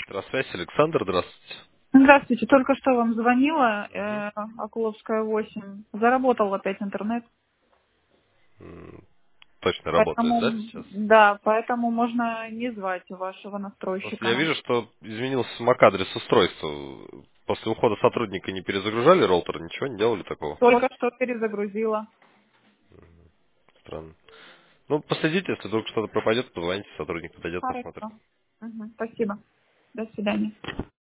Электросвязь, Александр, здравствуйте. Здравствуйте, только что вам звонила, Мгм. Окуловская 8. Заработал опять интернет, Точно работает, да, поэтому, сейчас? да, поэтому можно не звать вашего Просто настройщика я нам. вижу, что изменился MAC-адрес устройства. После ухода сотрудника не перезагружали роутер, ничего не делали такого? Только что перезагрузила. Странно. Ну, последите, если вдруг что-то пропадет, позвоните, сотрудник подойдет, посмотрит. Хорошо. Мгм, спасибо. До свидания.